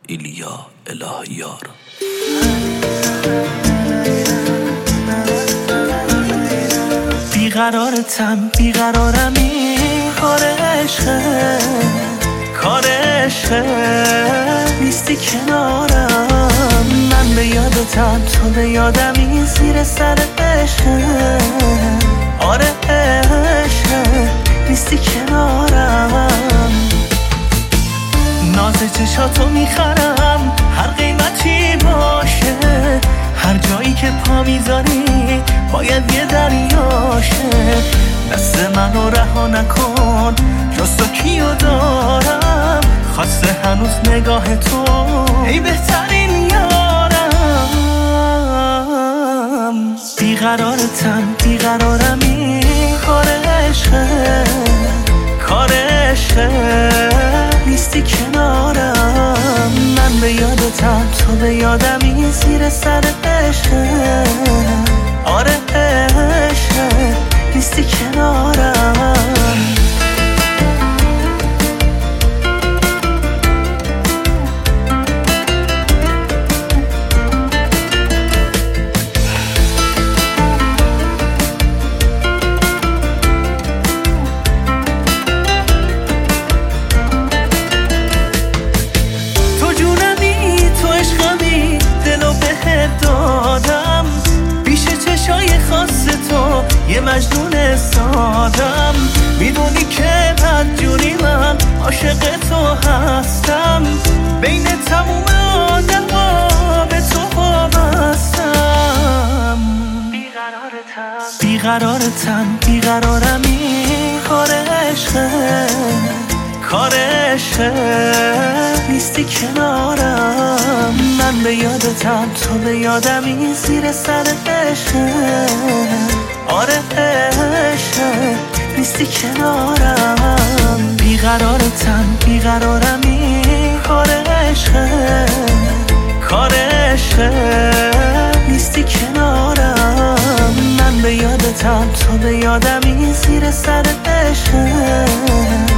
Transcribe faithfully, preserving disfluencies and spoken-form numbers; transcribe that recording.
ایلیا الهیار. بیقرارتم بیقرارم، این کار عشقه، کار عشقه، نیستی کنارم. من به یادتم، تو به یادم، این زیر سر عشقه، آره عشقه، نیستی کنارم. ناز چشاتو میخرم، هر قیمتی باشه، هر جایی که پا میذاری باید یه دریاشه. دست منو رها نکن، جز تو کیو دارم، خواسته هنوز نگاه تو ای بهترین یارم. بیقرارتم بیقرارم، این کار عشقه، کار عشقه، نیستی کنارم. من به یادتم، تو به یادم، این زیر سر عشقه، آره عشقه، نیستی کنارم. دادم بیش چشای خاص تو، یه مجنون سادم. میدونی که بدجوری من عاشق تو هستم، بین تموم آدم ها به تو وابستم. بیقرارتم بیقرارتم بیقرارم، این کار عشقه، کار عشقه، نیستی کنارم. من به یادتم، تو به یادم، این زیر سر عشقه، آره عشقه، نیستی کنارم. بیقرارتم بیقرارم، این کار عشقه، کار عشقه، نیستی کنارم. من به یادتم، تو به یادم، این زیر سر عشقه.